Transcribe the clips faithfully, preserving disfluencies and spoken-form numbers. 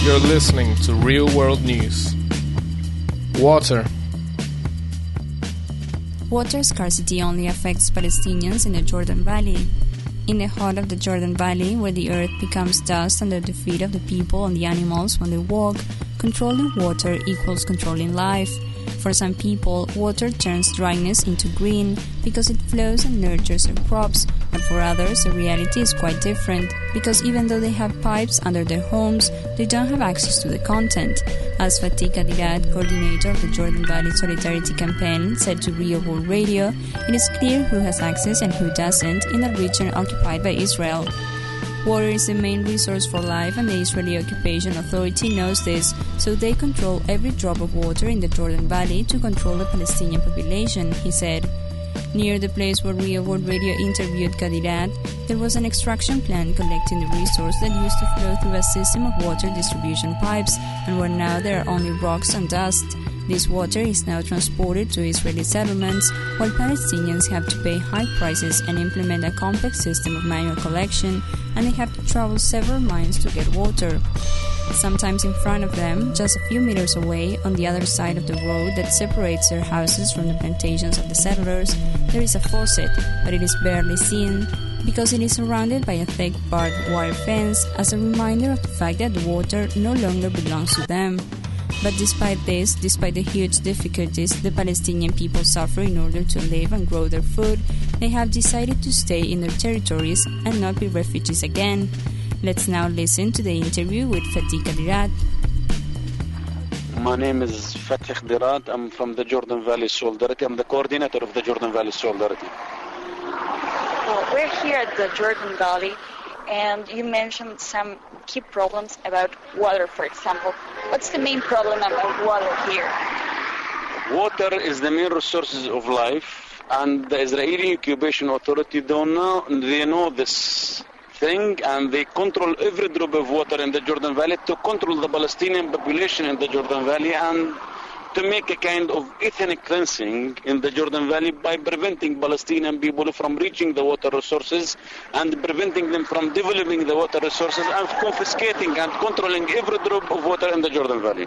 You're listening to Real World News. Water. Water scarcity only affects Palestinians in the Jordan Valley. In the heart of the Jordan Valley, where the earth becomes dust under the feet of the people and the animals when they walk, controlling water equals controlling life. For some people, water turns dryness into green because it flows and nurtures their crops, but for others, the reality is quite different because even though they have pipes under their homes, they don't have access to the content. As Fatih Kadirat, coordinator of the Jordan Valley Solidarity Campaign, said to Real World Radio, it is clear who has access and who doesn't in the region occupied by Israel. Water is the main resource for life, and the Israeli Occupation Authority knows this, so they control every drop of water in the Jordan Valley to control the Palestinian population, he said. Near the place where Real World Radio interviewed Kadirat, there was an extraction plant collecting the resource that used to flow through a system of water distribution pipes, and where now there are only rocks and dust. This water is now transported to Israeli settlements, while Palestinians have to pay high prices and implement a complex system of manual collection, and they have to travel several miles to get water. Sometimes in front of them, just a few meters away, on the other side of the road that separates their houses from the plantations of the settlers, there is a faucet, but it is barely seen because it is surrounded by a thick barbed wire fence as a reminder of the fact that the water no longer belongs to them. But despite this, despite the huge difficulties the Palestinian people suffer in order to live and grow their food, they have decided to stay in their territories and not be refugees again. Let's now listen to the interview with Fatih Kadirat. My name is Fatih Kadirat. I'm from the Jordan Valley Solidarity. I'm the coordinator of the Jordan Valley Solidarity. Well, we're here at the Jordan Valley, and you mentioned some key problems about water, for example. What's the main problem about water here? Water is the main resources of life, and the Israeli Occupation Authority don't know, they know this thing, and they control every drop of water in the Jordan Valley to control the Palestinian population in the Jordan Valley and to make a kind of ethnic cleansing in the Jordan Valley by preventing Palestinian people from reaching the water resources and preventing them from developing the water resources and confiscating and controlling every drop of water in the Jordan Valley.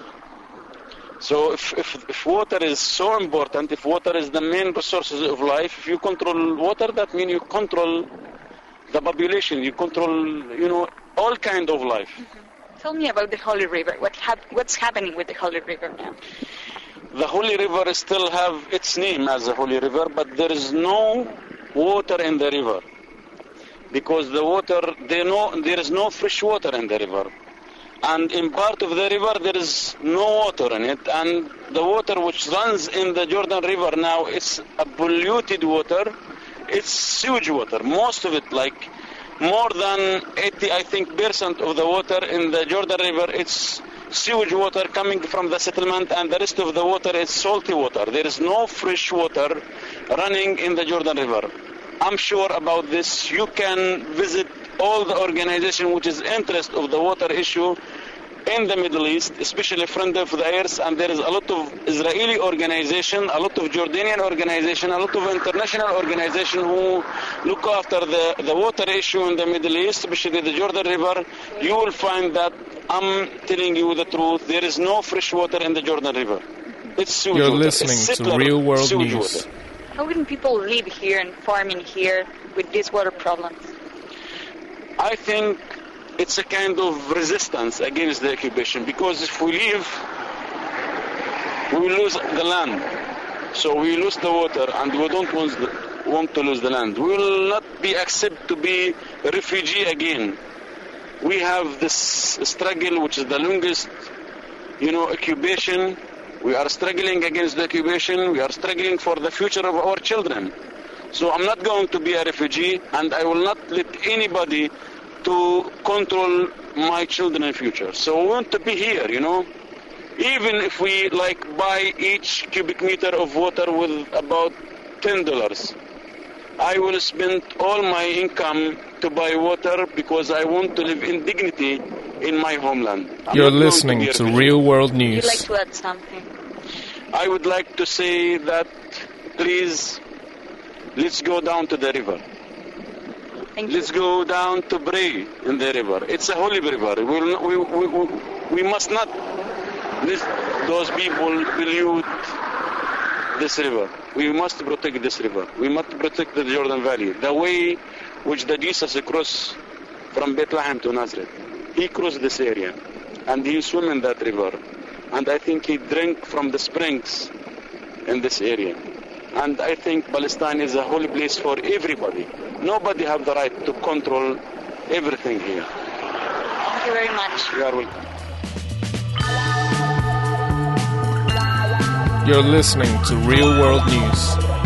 So if, if, if water is so important, if water is the main resources of life, if you control water, that means you control the population, you control, you know, all kind of life. Mm-hmm. Tell me about the Holy River. What hap- what's happening with the Holy River now? The Holy River still have its name as a Holy River, but there is no water in the river. Because the water, they know, there is no fresh water in the river. And in part of the river, there is no water in it. And the water which runs in the Jordan River now is a polluted water. It's sewage water. Most of it, like more than eighty, I think, percent of the water in the Jordan River, it's sewage water coming from the settlement, and the rest of the water is salty water. There is no fresh water running in the Jordan River. I'm sure about this. You can visit all the organization which is interest of the water issue in the Middle East, especially Friend of the Earth, and there is a lot of Israeli organization, a lot of Jordanian organization, a lot of international organization who look after the, the water issue in the Middle East, especially the Jordan River. You will find that, I'm telling you the truth, there is no fresh water in the Jordan River. It's sewage You're water. listening It's to Real World News. Water. How can people live here and farming here with these water problems? I think it's a kind of resistance against the occupation, because if we leave, we will lose the land. So we lose the water, and we don't want, the, want to lose the land. We will not be accepted to be a refugee again. We have this struggle, which is the longest, you know, occupation. We are struggling against the occupation. We are struggling for the future of our children. So I'm not going to be a refugee, and I will not let anybody to control my children's future. So we want to be here, you know. Even if we like buy each cubic meter of water with about ten dollars, I will spend all my income to buy water because I want to live in dignity in my homeland. I'm You're listening to, to Real World News. Would you like to add something? I would like to say that please, let's go down to the river. Thank you. Let's go down to pray in the river. It's a holy river. We, will not, we, we, we, we must not let those people pollute this river. We must protect this river. We must protect the Jordan Valley. The way which the Jesus crossed from Bethlehem to Nazareth. He crossed this area and he swam in that river. And I think he drank from the springs in this area. And I think Palestine is a holy place for everybody. Nobody have the right to control everything here. Thank you very much. You are welcome. You're listening to Real World News.